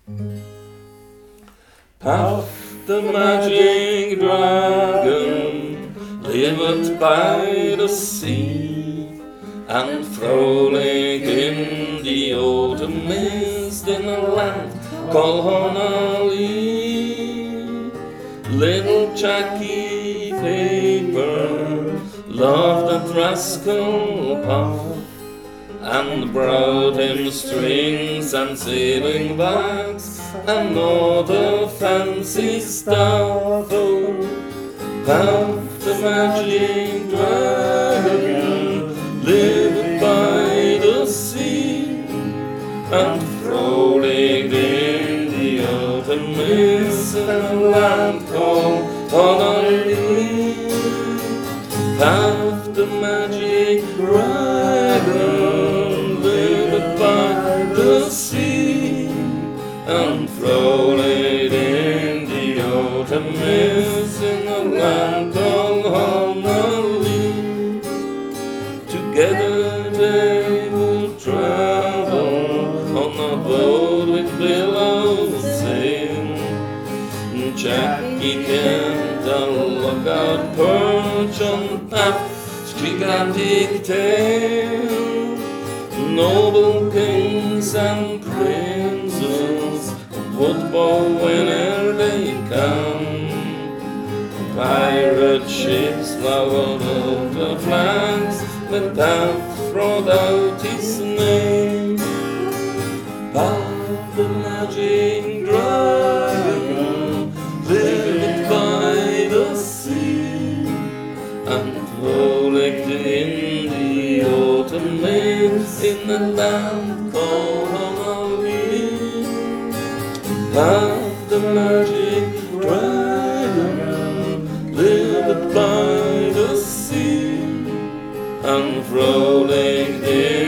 Puff the magic dragon lived by the sea, and frolic in the autumn mist in a land called Honolulu. Little Jackie Paper loved that rascal Puff, and brought him strings and sealing wax and other fancy stuff. Oh, Puff the magic dragon lived by the sea, and frolicked in the autumn mist in a land called Honolulu. Puff the magic dragon lived by the sea, and frolicked in the autumn mist in a land called Honolulu. Together they would travel on a boat with billows in. Jackie kept a lookout perch on Puff's gigantic tail. Noble kings and princes would bow whenever they come. Pirate ships lowered over flags when Puff brought out his name. Puff the magic dragon lived by the sea, and frolicked in the autumn mist in the land called Honolulu. Puff the magic dragon lived by the sea, and frolicked in